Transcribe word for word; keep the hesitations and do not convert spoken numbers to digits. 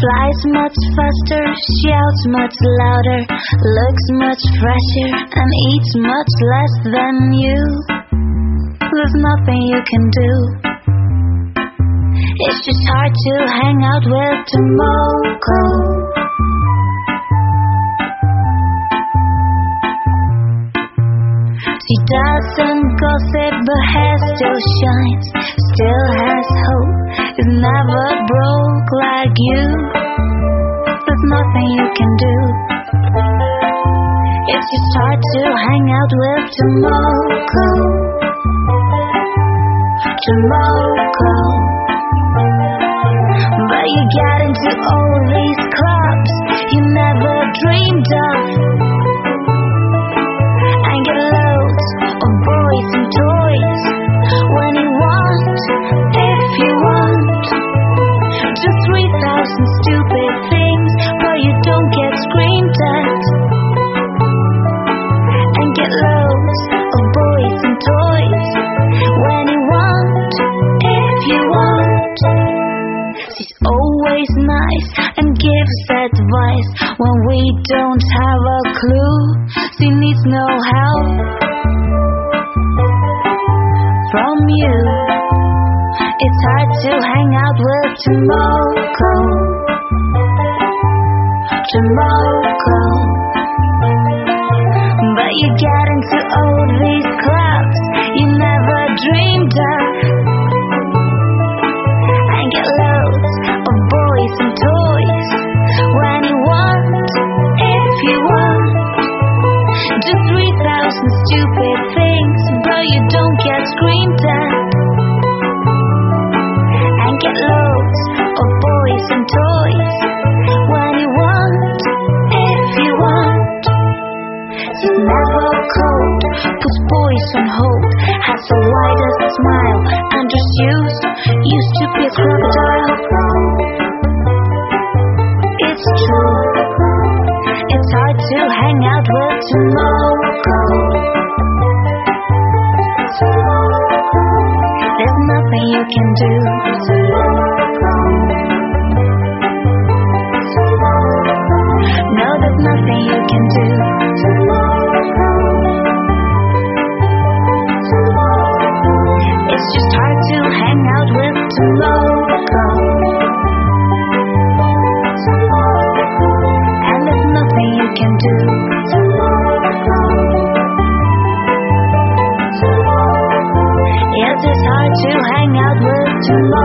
Flies much faster, shouts much louder, looks much fresher, and eats much less than you. There's nothing you can do. It's just hard to hang out with Tomoko. She doesn't gossip, but hair still shines, still has hope, is never broke like you. There's nothing you can do. It's just hard to hang out with Tomoko. Tomoko. But you get into all these clubs you never dreamed of, and get loads of boys and toys when you want, if you want. Just three thousand stupid things where you don't get screamed at, and get loads of boys and toys when you want, if you want. She's always nice and gives advice when we don't have a clue. She needs no help from you. It's hard to hang out with Tomoko. Tomoko. But you get into all these clubs you never dreamed of, and get loads of boys and toys when you want, if you want. Just three thousand stupid things, but you don't get screamed at, and get loads of boys and toys when you want, if you want. She's never cold, puts boys on hold, has the widest smile, and her shoes used to be a crocodile. It's true, it's hard to hang out with Tomoko. There's nothing you can do. No, there's nothing you can do. It's just hard to hang out with Tomoko. And there's nothing you can do. Yes, it's hard to hang out with Tomoko.